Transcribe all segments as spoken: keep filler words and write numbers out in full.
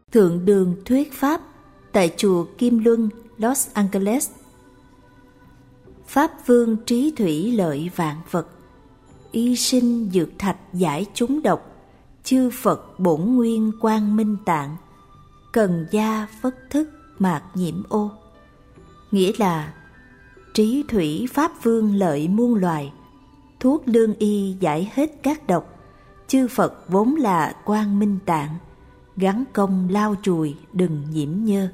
Thượng Đường thuyết pháp tại chùa Kim Luân, Los Angeles. Pháp vương trí thủy lợi vạn vật, y sinh dược thạch giải chúng độc, chư Phật bổn nguyên quang minh tạng, cần gia phất thức mạc nhiễm ô. Nghĩa là trí thủy pháp vương lợi muôn loài, thuốc lương y giải hết các độc, chư Phật vốn là quang minh tạng, gắng công lau chùi đừng nhiễm nhơ.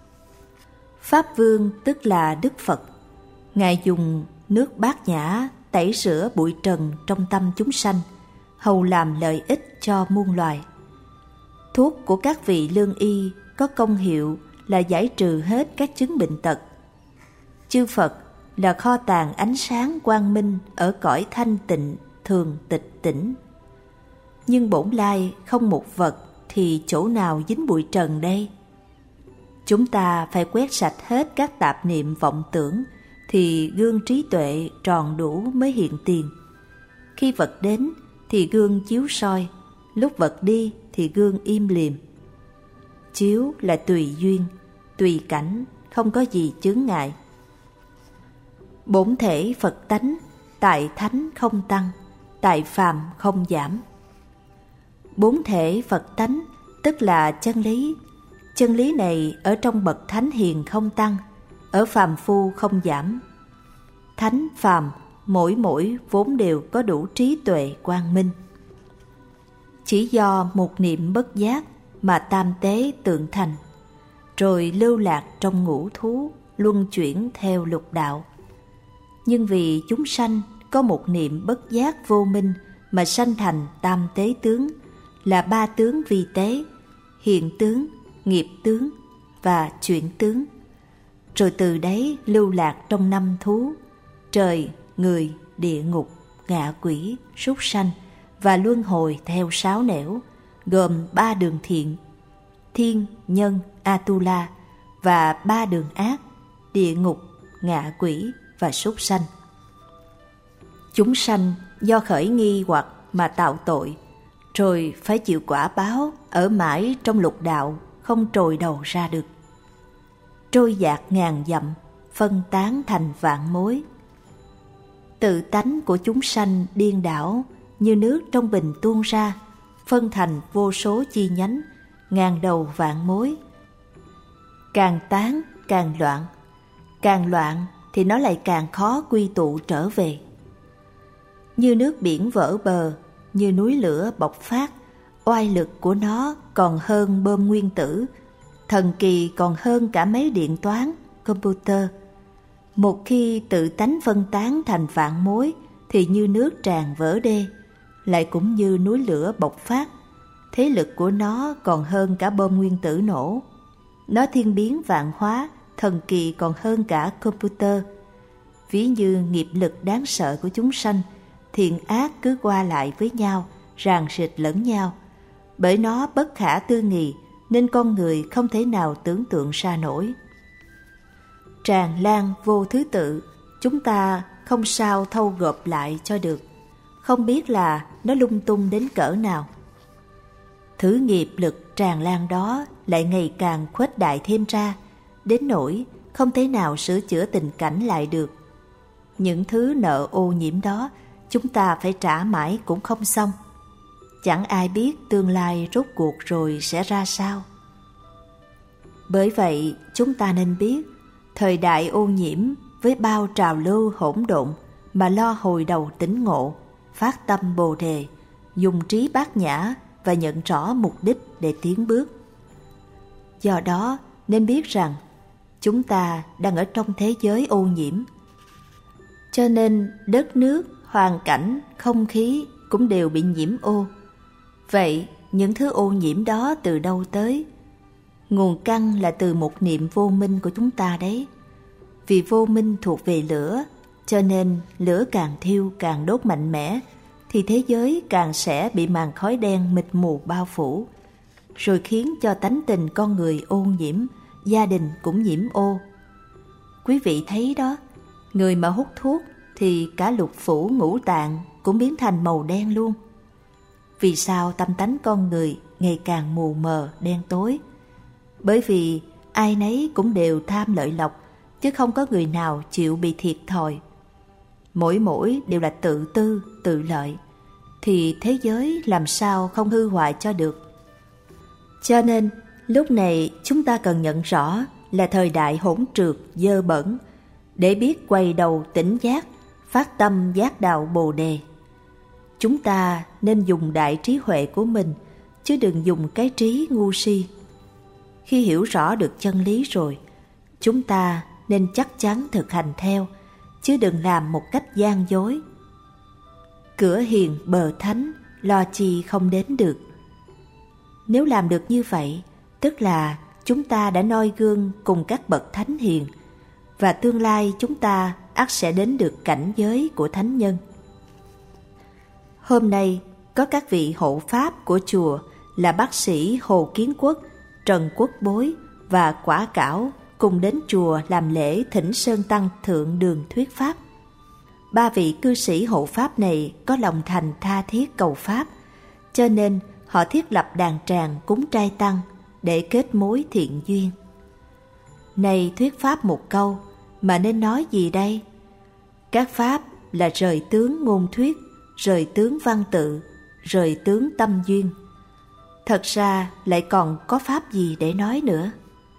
Pháp vương tức là Đức Phật. Ngài dùng nước bát nhã tẩy rửa bụi trần trong tâm chúng sanh, hầu làm lợi ích cho muôn loài. Thuốc của các vị lương y có công hiệu là giải trừ hết các chứng bệnh tật. Chư Phật là kho tàng ánh sáng quang minh ở cõi thanh tịnh thường tịch tỉnh. Nhưng bổn lai không một vật thì chỗ nào dính bụi trần đây? Chúng ta phải quét sạch hết các tạp niệm vọng tưởng thì gương trí tuệ tròn đủ mới hiện tiền. Khi vật đến thì gương chiếu soi, lúc vật đi thì gương im lìm. Chiếu là tùy duyên, tùy cảnh, không có gì chướng ngại. Bổn thể Phật tánh, tại thánh không tăng, tại phàm không giảm. Bốn thể Phật tánh tức là chân lý. Chân lý này ở trong bậc thánh hiền không tăng, ở phàm phu không giảm. Thánh phàm mỗi mỗi vốn đều có đủ trí tuệ quang minh. Chỉ do một niệm bất giác mà tam tế tượng thành, rồi lưu lạc trong ngũ thú, luân chuyển theo lục đạo. Nhưng vì chúng sanh có một niệm bất giác vô minh mà sanh thành tam tế tướng, là ba tướng vi tế, hiện tướng, nghiệp tướng và chuyển tướng. Rồi từ đấy lưu lạc trong năm thú, trời, người, địa ngục, ngạ quỷ, súc sanh và luân hồi theo sáu nẻo, gồm ba đường thiện, thiên, nhân, Atula, và ba đường ác, địa ngục, ngạ quỷ và súc sanh. Chúng sanh do khởi nghi hoặc mà tạo tội, rồi phải chịu quả báo ở mãi trong lục đạo, không trồi đầu ra được. Trôi dạt ngàn dặm, phân tán thành vạn mối. Tự tánh của chúng sanh điên đảo như nước trong bình tuôn ra, phân thành vô số chi nhánh, ngàn đầu vạn mối. Càng tán càng loạn, càng loạn thì nó lại càng khó quy tụ trở về. Như nước biển vỡ bờ, như núi lửa bộc phát, oai lực của nó còn hơn bom nguyên tử, thần kỳ còn hơn cả máy điện toán, computer. Một khi tự tánh phân tán thành vạn mối thì như nước tràn vỡ đê, lại cũng như núi lửa bộc phát, thế lực của nó còn hơn cả bom nguyên tử nổ. Nó thiên biến vạn hóa, thần kỳ còn hơn cả computer. Ví như nghiệp lực đáng sợ của chúng sanh, thiện ác cứ qua lại với nhau, ràng rịch lẫn nhau. Bởi nó bất khả tư nghị nên con người không thể nào tưởng tượng ra nổi. Tràn lan vô thứ tự, chúng ta không sao thâu gộp lại cho được, không biết là nó lung tung đến cỡ nào. Thứ nghiệp lực tràn lan đó lại ngày càng khuếch đại thêm ra, đến nỗi không thể nào sửa chữa tình cảnh lại được. Những thứ nợ ô nhiễm đó chúng ta phải trả mãi cũng không xong. Chẳng ai biết tương lai rốt cuộc rồi sẽ ra sao. Bởi vậy chúng ta nên biết, thời đại ô nhiễm với bao trào lưu hỗn độn mà lo hồi đầu tỉnh ngộ, phát tâm Bồ Đề, dùng trí bát nhã và nhận rõ mục đích để tiến bước. Do đó nên biết rằng chúng ta đang ở trong thế giới ô nhiễm. Cho nên đất nước, hoàn cảnh, không khí cũng đều bị nhiễm ô. Vậy những thứ ô nhiễm đó từ đâu tới? Nguồn căn là từ một niệm vô minh của chúng ta đấy. Vì vô minh thuộc về lửa, cho nên lửa càng thiêu càng đốt mạnh mẽ, thì thế giới càng sẽ bị màn khói đen mịt mù bao phủ, rồi khiến cho tánh tình con người ô nhiễm, gia đình cũng nhiễm ô. Quý vị thấy đó, người mà hút thuốc thì cả lục phủ ngũ tạng cũng biến thành màu đen luôn. Vì sao tâm tánh con người ngày càng mù mờ, đen tối? Bởi vì ai nấy cũng đều tham lợi lộc, chứ không có người nào chịu bị thiệt thòi. Mỗi mỗi đều là tự tư, tự lợi, thì thế giới làm sao không hư hoại cho được. Cho nên lúc này chúng ta cần nhận rõ là thời đại hỗn trượt, dơ bẩn, để biết quay đầu tỉnh giác, phát tâm giác đạo Bồ Đề. Chúng ta nên dùng đại trí huệ của mình, chứ đừng dùng cái trí ngu si. Khi hiểu rõ được chân lý rồi, chúng ta nên chắc chắn thực hành theo, chứ đừng làm một cách gian dối. Cửa hiền bờ thánh, lo chi không đến được. Nếu làm được như vậy, tức là chúng ta đã noi gương cùng các bậc thánh hiền, và tương lai chúng ta ắt sẽ đến được cảnh giới của thánh nhân. Hôm nay có các vị hộ pháp của chùa là bác sĩ Hồ Kiến Quốc, Trần Quốc Bối và Quả Cảo cùng đến chùa làm lễ thỉnh Sơn Tăng Thượng Đường thuyết pháp. Ba vị cư sĩ hộ pháp này có lòng thành tha thiết cầu pháp, cho nên họ thiết lập đàn tràng cúng trai tăng để kết mối thiện duyên. Này thuyết pháp một câu, mà nên nói gì đây? Các pháp là rời tướng ngôn thuyết, rời tướng văn tự, rời tướng tâm duyên. Thật ra lại còn có pháp gì để nói nữa?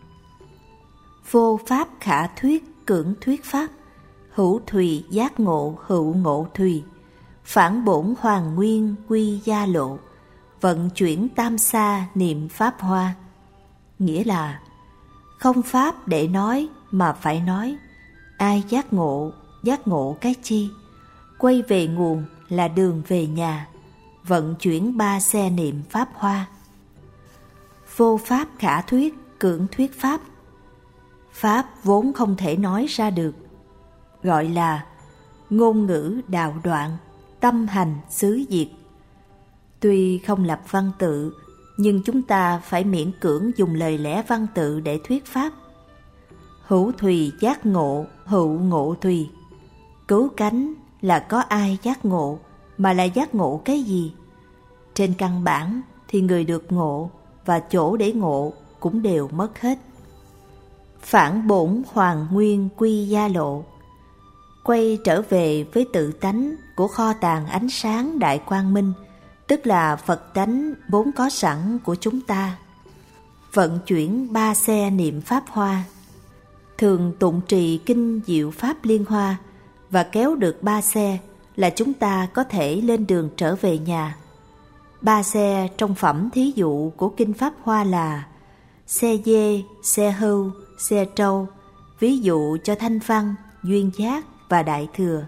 Vô pháp khả thuyết, cưỡng thuyết pháp, hữu thùy giác ngộ, hữu ngộ thùy, phản bổn hoàng nguyên quy gia lộ, vận chuyển tam sa niệm pháp hoa. Nghĩa là không pháp để nói mà phải nói. Ai giác ngộ, giác ngộ cái chi? Quay về nguồn là đường về nhà, vận chuyển ba xe niệm pháp hoa. Vô pháp khả thuyết, cưỡng thuyết pháp. Pháp vốn không thể nói ra được, gọi là ngôn ngữ đạo đoạn, tâm hành xứ diệt. Tuy không lập văn tự, nhưng chúng ta phải miễn cưỡng dùng lời lẽ văn tự để thuyết pháp. Hữu thùy giác ngộ, hữu ngộ thùy. Cứu cánh là có ai giác ngộ, mà là giác ngộ cái gì? Trên căn bản thì người được ngộ và chỗ để ngộ cũng đều mất hết. Phản bổn hoàng nguyên quy gia lộ. Quay trở về với tự tánh của kho tàng ánh sáng đại quang minh, tức là Phật tánh vốn có sẵn của chúng ta. Vận chuyển ba xe niệm pháp hoa. Thường tụng trì kinh diệu pháp liên hoa và kéo được ba xe là chúng ta có thể lên đường trở về nhà. Ba xe trong phẩm thí dụ của kinh pháp hoa là xe dê, xe hưu, xe trâu, ví dụ cho thanh văn, duyên giác và đại thừa.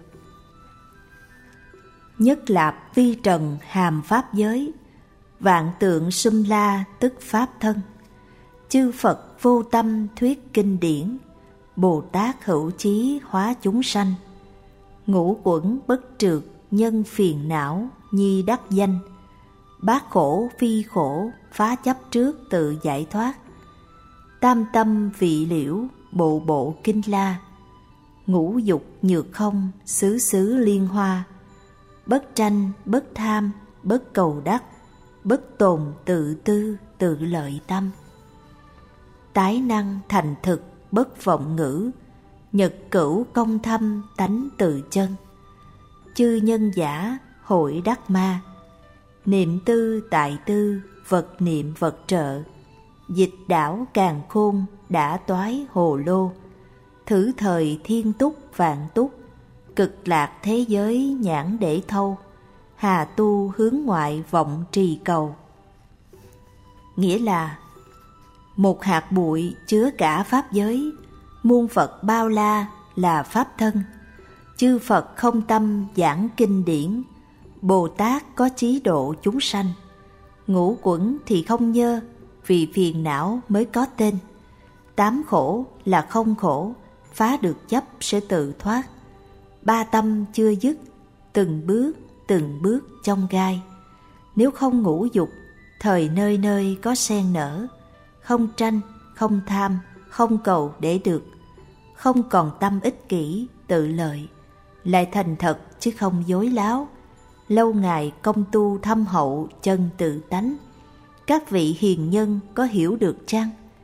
Nhất lạp vi trần hàm pháp giới, vạn tượng sum la tức pháp thân. Chư Phật vô tâm thuyết kinh điển, Bồ Tát hữu chí hóa chúng sanh. Ngũ quẩn bất trượt nhân phiền não nhi đắc danh, bát khổ phi khổ phá chấp trước tự giải thoát. Tam tâm vị liễu bộ bộ kinh la, ngũ dục nhược không xứ xứ liên hoa. Bất tranh bất tham bất cầu đắc, bất tồn tự tư tự lợi tâm. Tái năng thành thực bất vọng ngữ, nhật cửu công thâm tánh tự chân. Chư nhân giả hội đắc ma, niệm tư tại tư vật niệm vật trợ. Dịch đảo càn khôn đã toái hồ lô, thử thời thiên túc vạn túc. Cực lạc thế giới nhãn để thâu, hà tu hướng ngoại vọng trì cầu. Nghĩa là một hạt bụi chứa cả pháp giới, muôn Phật bao la là pháp thân. Chư Phật không tâm giảng kinh điển, Bồ Tát có chí độ chúng sanh. Ngũ quẩn thì không nhơ, vì phiền não mới có tên. Tám khổ là không khổ, phá được chấp sẽ tự thoát. Ba tâm chưa dứt, từng bước từng bước trong gai. Nếu không ngũ dục, thời nơi nơi có sen nở. Không tranh, không tham, không cầu để được. Không còn tâm ích kỷ, tự lợi, lại thành thật chứ không dối láo. Lâu ngày công tu thâm hậu chân tự tánh. Các vị hiền nhân có hiểu được chăng?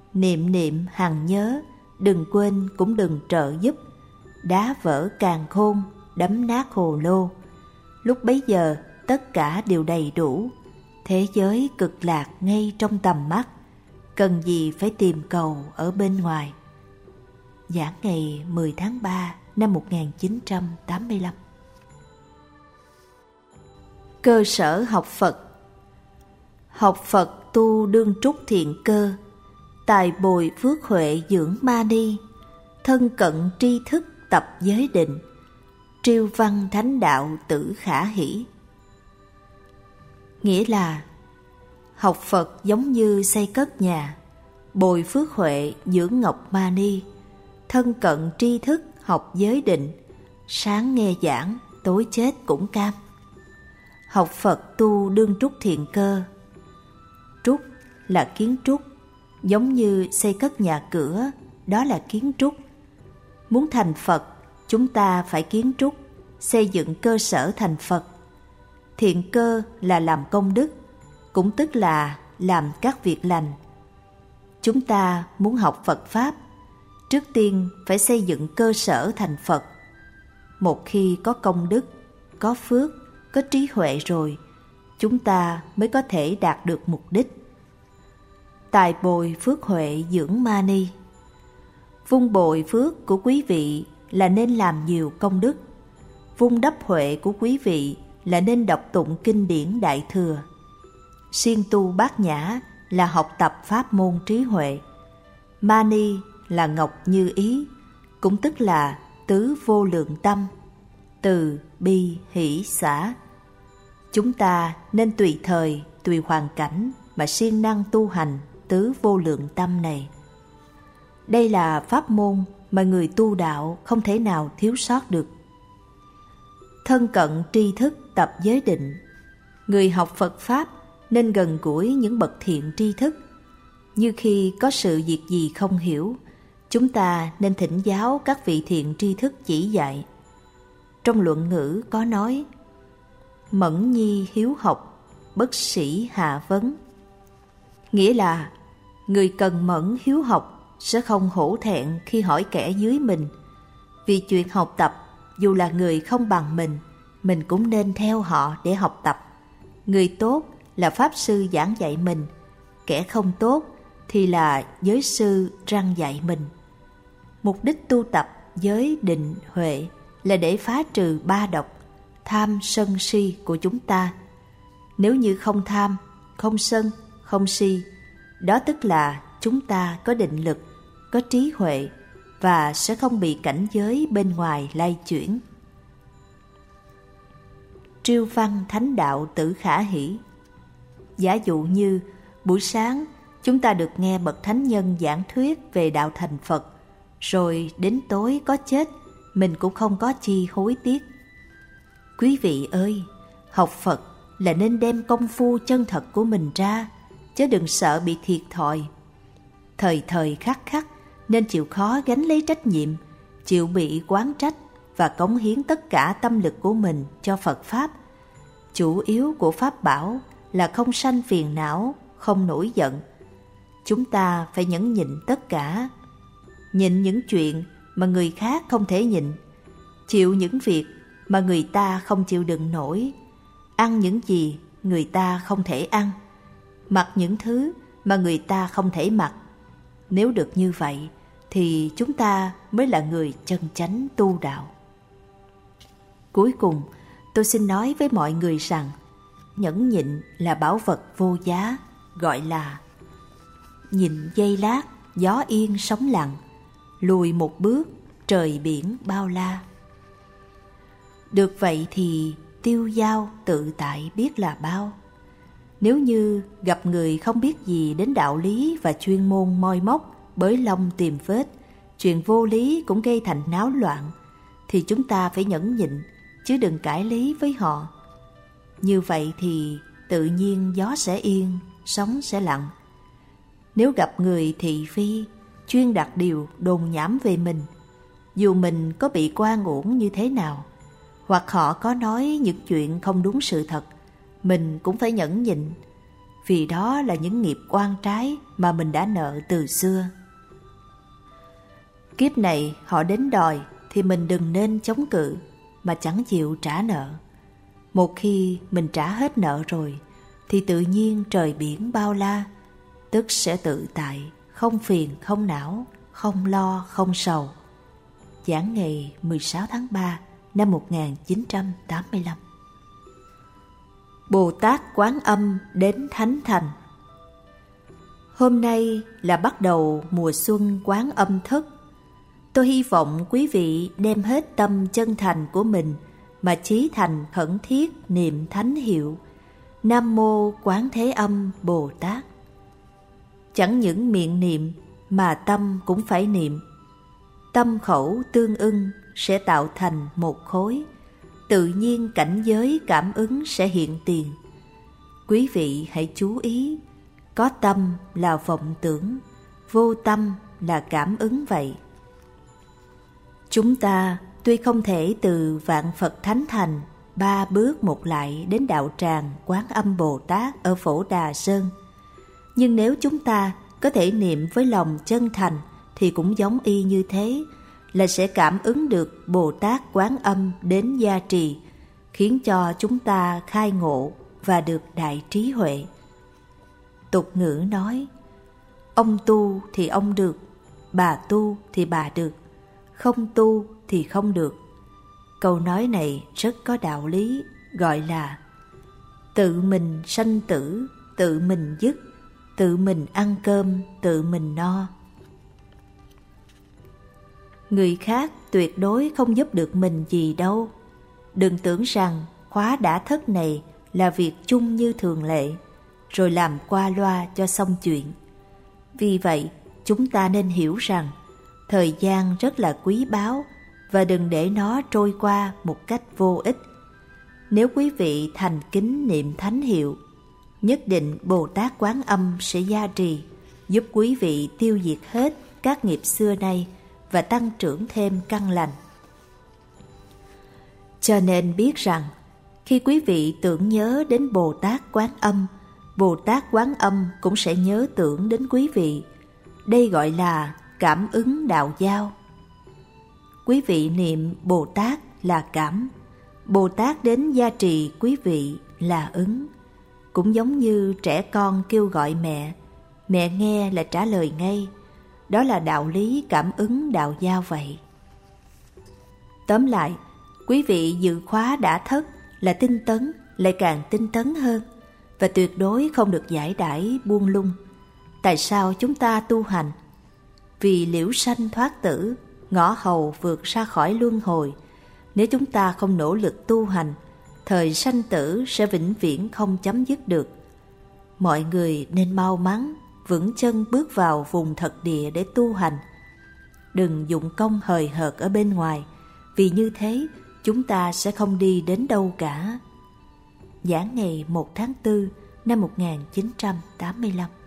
niệm niệm hằng nhớ, đừng quên cũng đừng trợ giúp. Đá vỡ càn khôn, đấm nát hồ lô. Lúc bấy giờ tất cả đều đầy đủ, thế giới cực lạc ngay trong tầm mắt, cần gì phải tìm cầu ở bên ngoài. Giảng ngày mười tháng ba năm một nghìn chín trăm tám mươi lăm. Cơ sở học Phật. Học Phật tu đương trúc thiện cơ, tài bồi phước huệ dưỡng ma ni, thân cận tri thức tập giới định, triêu văn thánh đạo tử khả hỷ. Nghĩa là học Phật giống như xây cất nhà, bồi phước huệ dưỡng ngọc ma ni, thân cận tri thức học giới định, sáng nghe giảng, tối chết cũng cam. Học Phật tu đương trúc thiện cơ. Trúc là kiến trúc, giống như xây cất nhà cửa, đó là kiến trúc. Muốn thành Phật, chúng ta phải kiến trúc, xây dựng cơ sở thành Phật. Thiện cơ là làm công đức, cũng tức là làm các việc lành. Chúng ta muốn học Phật Pháp, trước tiên phải xây dựng cơ sở thành Phật. Một khi có công đức, có phước, có trí huệ rồi, chúng ta mới có thể đạt được mục đích. Tài bồi phước huệ dưỡng ma ni. Vun bồi phước của quý vị là nên làm nhiều công đức. Vun đắp huệ của quý vị là nên đọc tụng kinh điển Đại Thừa. Siêng tu bát nhã là học tập pháp môn trí huệ. Ma ni là ngọc như ý, cũng tức là tứ vô lượng tâm, từ bi hỷ xả. Chúng ta nên tùy thời, tùy hoàn cảnh mà siêng năng tu hành tứ vô lượng tâm này. Đây là pháp môn mà người tu đạo không thể nào thiếu sót được. Thân cận tri thức tập giới định. Người học Phật Pháp nên gần gũi những bậc thiện tri thức. Như khi có sự việc gì không hiểu, chúng ta nên thỉnh giáo các vị thiện tri thức chỉ dạy. Trong luận ngữ có nói: mẫn nhi hiếu học, bất sĩ hạ vấn. Nghĩa là người cần mẫn hiếu học sẽ không hổ thẹn khi hỏi kẻ dưới mình. Vì chuyện học tập, dù là người không bằng mình, mình cũng nên theo họ để học tập. Người tốt là pháp sư giảng dạy mình, kẻ không tốt thì là giới sư răn dạy mình. Mục đích tu tập giới định huệ là để phá trừ ba độc tham sân si của chúng ta. Nếu như không tham, không sân, không si, đó tức là chúng ta có định lực, có trí huệ và sẽ không bị cảnh giới bên ngoài lay chuyển. Triêu văn thánh đạo tử khả hỷ. Giả dụ như buổi sáng chúng ta được nghe bậc thánh nhân giảng thuyết về đạo thành Phật, rồi đến tối có chết, mình cũng không có chi hối tiếc. Quý vị ơi, học Phật là nên đem công phu chân thật của mình ra, chứ đừng sợ bị thiệt thòi. Thời thời khắc khắc nên chịu khó gánh lấy trách nhiệm, chịu bị oán trách và cống hiến tất cả tâm lực của mình cho Phật Pháp. Chủ yếu của Pháp bảo là không sanh phiền não, không nổi giận. Chúng ta phải nhẫn nhịn tất cả, nhịn những chuyện mà người khác không thể nhịn, chịu những việc mà người ta không chịu đựng nổi, ăn những gì người ta không thể ăn, mặc những thứ mà người ta không thể mặc. Nếu được như vậy thì chúng ta mới là người chân chánh tu đạo. Cuối cùng, tôi xin nói với mọi người rằng nhẫn nhịn là bảo vật vô giá, gọi là nhịn giây lát, gió yên sóng lặng, lùi một bước, trời biển bao la. Được vậy thì tiêu dao tự tại biết là bao. Nếu như gặp người không biết gì đến đạo lý và chuyên môn moi móc, bới lông tìm vết, chuyện vô lý cũng gây thành náo loạn, thì chúng ta phải nhẫn nhịn, chứ đừng cãi lý với họ. Như vậy thì tự nhiên gió sẽ yên, sóng sẽ lặng. Nếu gặp người thị phi, chuyên đặt điều đồn nhảm về mình, dù mình có bị oan uổng như thế nào, hoặc họ có nói những chuyện không đúng sự thật, mình cũng phải nhẫn nhịn. vì đó là những nghiệp oan trái mà mình đã nợ từ xưa. Kiếp này họ đến đòi thì mình đừng nên chống cự mà chẳng chịu trả nợ. Một khi mình trả hết nợ rồi thì tự nhiên trời biển bao la, tức sẽ tự tại, không phiền không não, không lo không sầu. Giảng ngày mười sáu tháng ba năm một nghìn chín trăm tám mươi lăm. Bồ Tát Quán Âm đến Thánh Thành. Hôm nay là bắt đầu mùa xuân Quán Âm thức. Tôi hy vọng quý vị đem hết tâm chân thành của mình mà chí thành khẩn thiết niệm thánh hiệu Nam Mô Quán Thế Âm Bồ Tát. Chẳng những miệng niệm mà tâm cũng phải niệm. Tâm khẩu tương ưng sẽ tạo thành một khối, tự nhiên cảnh giới cảm ứng sẽ hiện tiền. Quý vị hãy chú ý, có tâm là vọng tưởng, vô tâm là cảm ứng vậy. Chúng ta tuy không thể từ Vạn Phật Thánh Thành ba bước một lại đến đạo tràng Quán Âm Bồ Tát ở Phổ Đà Sơn, nhưng nếu chúng ta có thể niệm với lòng chân thành thì cũng giống y như thế, là sẽ cảm ứng được Bồ Tát Quán Âm đến gia trì, khiến cho chúng ta khai ngộ và được đại trí huệ. Tục ngữ nói, ông tu thì ông được, bà tu thì bà được, không tu thì không được. Câu nói này rất có đạo lý, gọi là tự mình sanh tử, tự mình dứt, tự mình ăn cơm, tự mình no. Người khác tuyệt đối không giúp được mình gì đâu. Đừng tưởng rằng khóa đã thất này là việc chung như thường lệ, rồi làm qua loa cho xong chuyện. Vì vậy, chúng ta nên hiểu rằng thời gian rất là quý báu và đừng để nó trôi qua một cách vô ích. Nếu quý vị thành kính niệm thánh hiệu, nhất định Bồ Tát Quán Âm sẽ gia trì, giúp quý vị tiêu diệt hết các nghiệp xưa nay và tăng trưởng thêm căn lành. Cho nên biết rằng, khi quý vị tưởng nhớ đến Bồ Tát Quán Âm, Bồ Tát Quán Âm cũng sẽ nhớ tưởng đến quý vị. Đây gọi là cảm ứng đạo giao. Quý vị niệm Bồ Tát là cảm, Bồ Tát đến gia trì quý vị là ứng. Cũng giống như trẻ con kêu gọi mẹ, mẹ nghe là trả lời ngay. Đó là đạo lý cảm ứng đạo giao vậy. Tóm lại, quý vị dự khóa đã thất là tinh tấn, lại càng tinh tấn hơn, và tuyệt đối không được giải đãi buông lung. Tại sao chúng ta tu hành? Vì liễu sanh thoát tử, ngõ hầu vượt ra khỏi luân hồi. Nếu chúng ta không nỗ lực tu hành, thời sanh tử sẽ vĩnh viễn không chấm dứt được. Mọi người nên mau mắn vững chân bước vào vùng thật địa để tu hành. Đừng dụng công hời hợt ở bên ngoài, vì như thế chúng ta sẽ không đi đến đâu cả. Giảng ngày một tháng tư năm một nghìn chín trăm tám mươi lăm.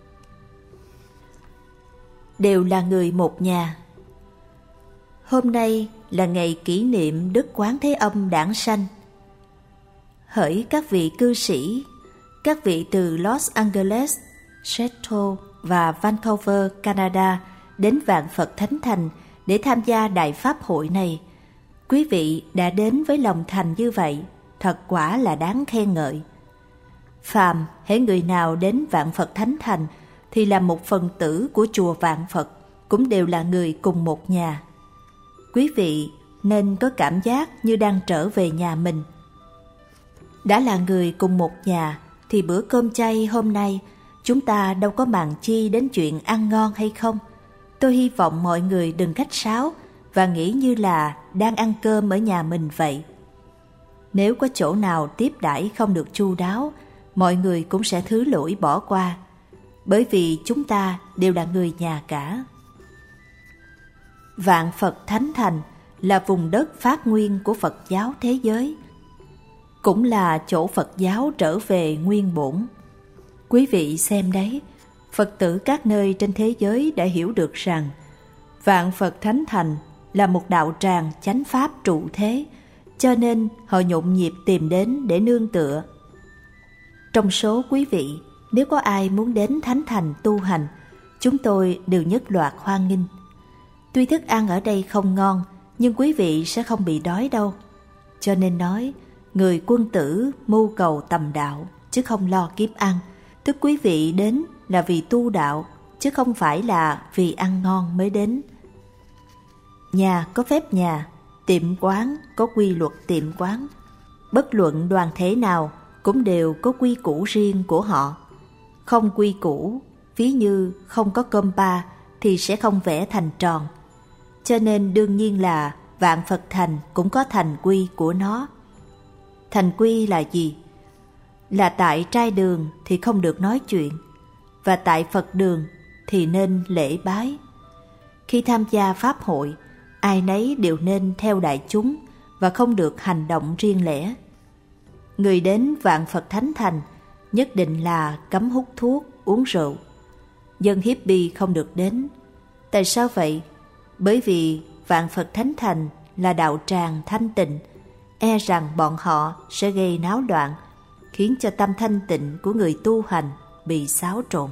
Đều là người một nhà. Hôm nay là ngày kỷ niệm Đức Quán Thế Âm đản sanh. Hỡi các vị cư sĩ, các vị từ Los Angeles, Seattle và Vancouver, Canada đến Vạn Phật Thánh Thành để tham gia Đại Pháp hội này. Quý vị đã đến với lòng thành như vậy, thật quả là đáng khen ngợi. Phàm hễ người nào đến Vạn Phật Thánh Thành thì là một phần tử của chùa Vạn Phật, cũng đều là người cùng một nhà. Quý vị nên có cảm giác như đang trở về nhà mình. Đã là người cùng một nhà thì bữa cơm chay hôm nay chúng ta đâu có màng chi đến chuyện ăn ngon hay không. Tôi hy vọng mọi người đừng khách sáo và nghĩ như là đang ăn cơm ở nhà mình vậy. Nếu có chỗ nào tiếp đãi không được chu đáo, mọi người cũng sẽ thứ lỗi bỏ qua, bởi vì chúng ta đều là người nhà cả. Vạn Phật Thánh Thành là vùng đất phát nguyên của Phật giáo thế giới, cũng là chỗ Phật giáo trở về nguyên bổn. Quý vị xem đấy, Phật tử các nơi trên thế giới đã hiểu được rằng Vạn Phật Thánh Thành là một đạo tràng chánh pháp trụ thế, cho nên họ nhộn nhịp tìm đến để nương tựa. Trong số quý vị, Nếu có ai muốn đến thánh thành tu hành, chúng tôi đều nhất loạt hoan nghênh. Tuy thức ăn ở đây không ngon, nhưng quý vị sẽ không bị đói đâu. Cho nên nói, người quân tử mưu cầu tầm đạo, chứ không lo kiếm ăn. Tức quý vị đến là vì tu đạo, chứ không phải là vì ăn ngon mới đến. Nhà có phép nhà, tiệm quán có quy luật tiệm quán. Bất luận đoàn thể nào cũng đều có quy củ riêng của họ. Không quy củ, ví như không có cơm ba thì sẽ không vẽ thành tròn. Cho nên đương nhiên là vạn Phật thành cũng có thành quy của nó. Thành quy là gì? Là tại trai đường thì không được nói chuyện, và tại Phật đường thì nên lễ bái. Khi tham gia pháp hội, ai nấy đều nên theo đại chúng và không được hành động riêng lẻ. Người đến vạn Phật thánh thành nhất định là cấm hút thuốc, uống rượu. Dân hippie không được đến. Tại sao vậy? Bởi vì vạn Phật thánh thành là đạo tràng thanh tịnh, e rằng bọn họ sẽ gây náo loạn, khiến cho tâm thanh tịnh của người tu hành bị xáo trộn.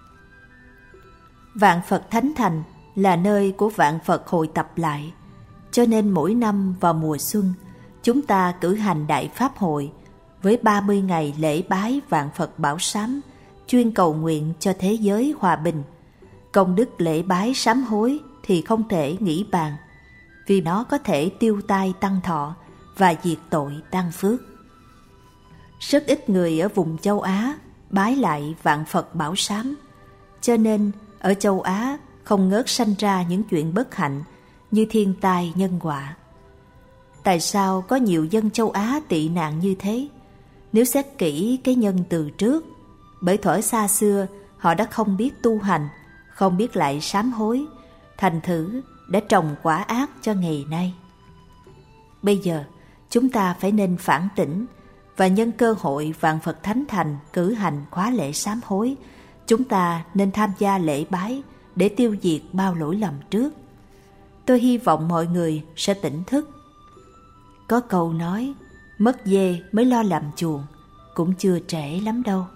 Vạn Phật thánh thành là nơi của vạn Phật hội tập lại, cho nên mỗi năm vào mùa xuân, chúng ta cử hành đại pháp hội với ba mươi ngày lễ bái vạn Phật bảo sám, chuyên cầu nguyện cho thế giới hòa bình. Công đức lễ bái sám hối thì không thể nghĩ bàn, vì nó có thể tiêu tai tăng thọ và diệt tội tăng phước. Rất ít người ở vùng châu Á bái lại vạn Phật bảo sám, cho nên ở châu Á không ngớt sanh ra những chuyện bất hạnh như thiên tai nhân họa. Tại sao có nhiều dân châu Á tị nạn như thế? Nếu xét kỹ cái nhân từ trước, bởi thuở xa xưa họ đã không biết tu hành, không biết lại sám hối, thành thử đã trồng quả ác cho ngày nay. Bây giờ chúng ta phải nên phản tỉnh, và nhân cơ hội vạn Phật thánh thành cử hành khóa lễ sám hối, chúng ta nên tham gia lễ bái để tiêu diệt bao lỗi lầm trước. Tôi hy vọng mọi người sẽ tỉnh thức. Có câu nói, mất dê mới lo làm chuồng, cũng chưa trễ lắm đâu.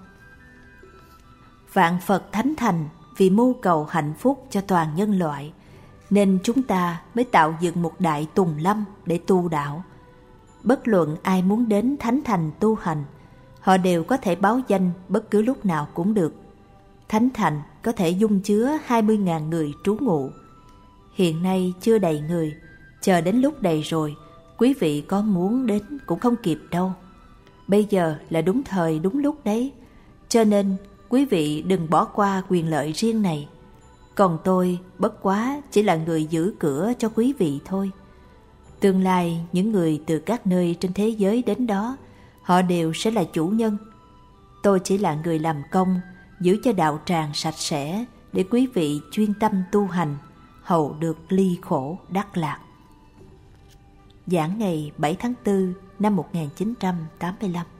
Vạn Phật thánh thành vì mưu cầu hạnh phúc cho toàn nhân loại, nên chúng ta mới tạo dựng một đại tùng lâm để tu đạo. Bất luận ai muốn đến thánh thành tu hành, họ đều có thể báo danh bất cứ lúc nào cũng được. Thánh thành có thể dung chứa hai mươi nghìn người trú ngụ. Hiện nay chưa đầy người, chờ đến lúc đầy rồi, quý vị có muốn đến cũng không kịp đâu. Bây giờ là đúng thời đúng lúc đấy, cho nên quý vị đừng bỏ qua quyền lợi riêng này. Còn tôi bất quá chỉ là người giữ cửa cho quý vị thôi. Tương lai những người từ các nơi trên thế giới đến đó, họ đều sẽ là chủ nhân. Tôi chỉ là người làm công, giữ cho đạo tràng sạch sẽ để quý vị chuyên tâm tu hành, hầu được ly khổ đắc lạc. Giảng ngày bảy tháng tư năm một nghìn chín trăm tám mươi lăm.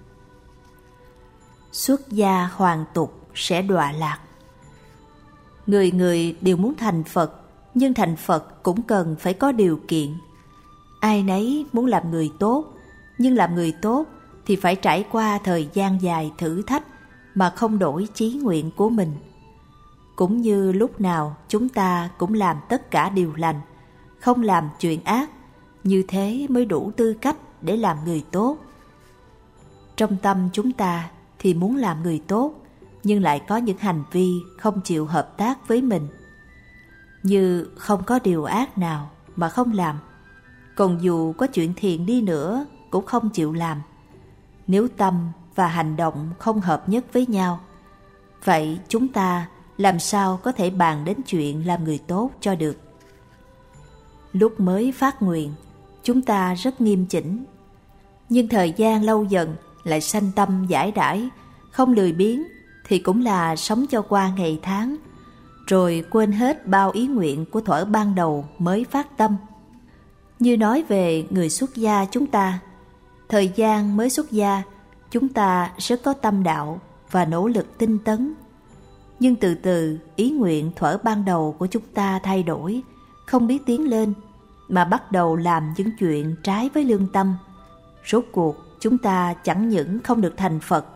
Xuất gia hoàn tục sẽ đọa lạc. Người người đều muốn thành Phật, nhưng thành Phật cũng cần phải có điều kiện. Ai nấy muốn làm người tốt, nhưng làm người tốt thì phải trải qua thời gian dài thử thách mà không đổi chí nguyện của mình. Cũng như lúc nào chúng ta cũng làm tất cả điều lành, không làm chuyện ác, như thế mới đủ tư cách để làm người tốt. Trong tâm chúng ta thì muốn làm người tốt, nhưng lại có những hành vi không chịu hợp tác với mình, như không có điều ác nào mà không làm, còn dù có chuyện thiện đi nữa cũng không chịu làm. Nếu tâm và hành động không hợp nhất với nhau, vậy chúng ta làm sao có thể bàn đến chuyện làm người tốt cho được? Lúc mới phát nguyện, chúng ta rất nghiêm chỉnh, nhưng thời gian lâu dần lại sanh tâm giải đãi, không lười biếng thì cũng là sống cho qua ngày tháng, rồi quên hết bao ý nguyện của thuở ban đầu mới phát tâm. Như nói về người xuất gia chúng ta, thời gian mới xuất gia, chúng ta rất có tâm đạo và nỗ lực tinh tấn. Nhưng từ từ ý nguyện thuở ban đầu của chúng ta thay đổi, không biết tiến lên, mà bắt đầu làm những chuyện trái với lương tâm. Rốt cuộc chúng ta chẳng những không được thành Phật,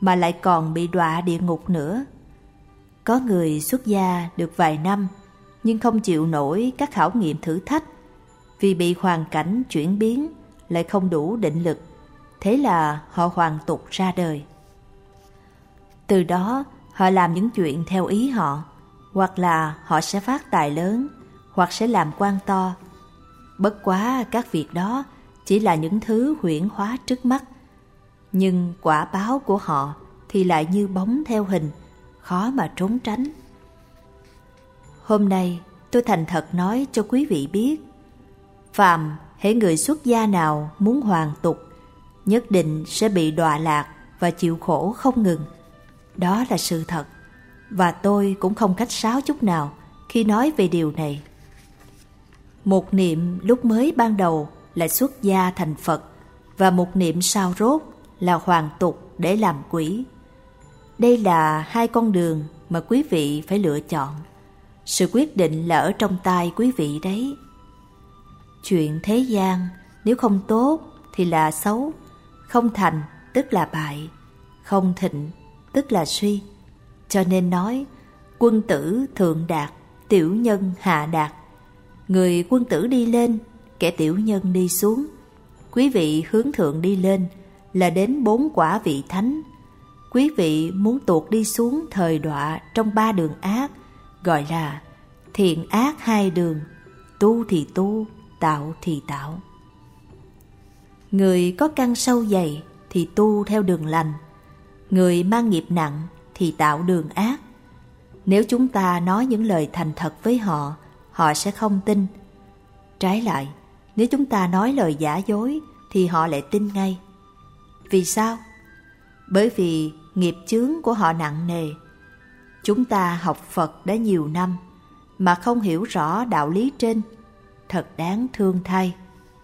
mà lại còn bị đọa địa ngục nữa. Có người xuất gia được vài năm nhưng không chịu nổi các khảo nghiệm thử thách, vì bị hoàn cảnh chuyển biến lại không đủ định lực, thế là họ hoàn tục ra đời. Từ đó họ làm những chuyện theo ý họ, hoặc là họ sẽ phát tài lớn, hoặc sẽ làm quan to. Bất quá các việc đó chỉ là những thứ huyễn hóa trước mắt, nhưng quả báo của họ thì lại như bóng theo hình, khó mà trốn tránh. Hôm nay tôi thành thật nói cho quý vị biết, phàm hễ người xuất gia nào muốn hoàn tục, nhất định sẽ bị đọa lạc và chịu khổ không ngừng. Đó là sự thật, và tôi cũng không khách sáo chút nào khi nói về điều này. Một niệm lúc mới ban đầu là xuất gia thành Phật, và một niệm sau rốt là hoàn tục để làm quỷ. Đây là hai con đường mà quý vị phải lựa chọn. Sự quyết định là ở trong tay quý vị đấy. Chuyện thế gian nếu không tốt thì là xấu, không thành tức là bại, không thịnh tức là suy. Cho nên nói quân tử thượng đạt, tiểu nhân hạ đạt. Người quân tử đi lên, kẻ tiểu nhân đi xuống. Quý vị hướng thượng đi lên là đến bốn quả vị thánh. Quý vị muốn tuột đi xuống thời đọa trong ba đường ác, gọi là thiện ác hai đường, tu thì tu, tạo thì tạo. Người có căn sâu dày thì tu theo đường lành, người mang nghiệp nặng thì tạo đường ác. Nếu chúng ta nói những lời thành thật với họ, họ sẽ không tin. Trái lại, nếu chúng ta nói lời giả dối thì họ lại tin ngay. Vì sao? Bởi vì nghiệp chướng của họ nặng nề. Chúng ta học Phật đã nhiều năm mà không hiểu rõ đạo lý trên, thật đáng thương thay.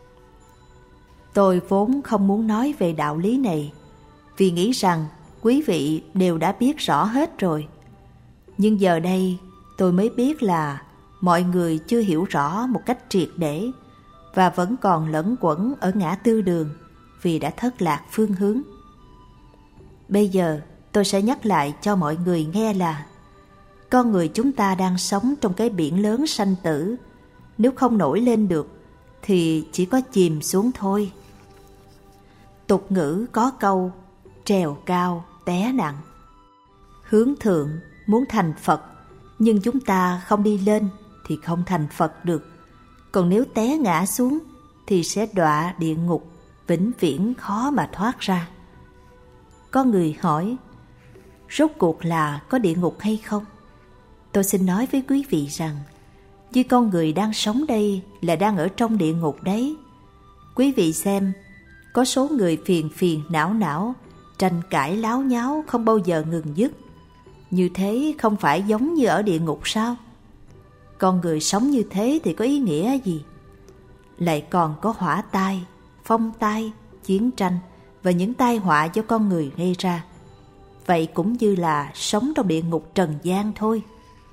Tôi vốn không muốn nói về đạo lý này, vì nghĩ rằng quý vị đều đã biết rõ hết rồi. Nhưng giờ đây tôi mới biết là mọi người chưa hiểu rõ một cách triệt để, và vẫn còn lẫn quẩn ở ngã tư đường vì đã thất lạc phương hướng. Bây giờ tôi sẽ nhắc lại cho mọi người nghe là con người chúng ta đang sống trong cái biển lớn sanh tử. Nếu không nổi lên được thì chỉ có chìm xuống thôi. Tục ngữ có câu trèo cao té nặng. Hướng thượng muốn thành Phật, nhưng chúng ta không đi lên thì không thành Phật được. Còn nếu té ngã xuống thì sẽ đọa địa ngục, vĩnh viễn khó mà thoát ra. Có người hỏi, rốt cuộc là có địa ngục hay không? Tôi xin nói với quý vị rằng, như con người đang sống đây là đang ở trong địa ngục đấy. Quý vị xem, có số người phiền phiền não não, tranh cãi láo nháo không bao giờ ngừng dứt. Như thế không phải giống như ở địa ngục sao? Con người sống như thế thì có ý nghĩa gì? Lại còn có hỏa tai, phong tai, chiến tranh và những tai họa do con người gây ra. Vậy cũng như là sống trong địa ngục trần gian thôi.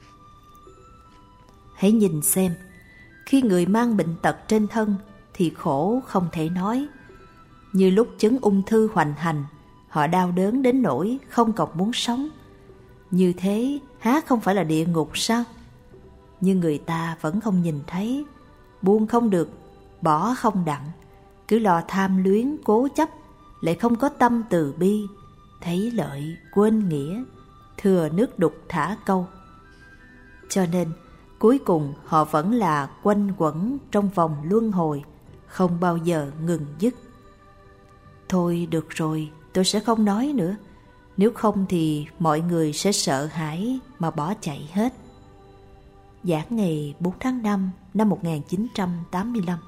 Hãy nhìn xem, khi người mang bệnh tật trên thân thì khổ không thể nói. Như lúc chứng ung thư hoành hành, họ đau đớn đến nỗi không còn muốn sống. Như thế há không phải là địa ngục sao? Nhưng người ta vẫn không nhìn thấy, buông không được, bỏ không đặng, cứ lo tham luyến cố chấp, lại không có tâm từ bi, thấy lợi quên nghĩa, thừa nước đục thả câu. Cho nên cuối cùng họ vẫn là quanh quẩn trong vòng luân hồi, không bao giờ ngừng dứt. Thôi được rồi, tôi sẽ không nói nữa, nếu không thì mọi người sẽ sợ hãi mà bỏ chạy hết. Giảng ngày bốn tháng năm năm một nghìn chín trăm tám mươi lăm.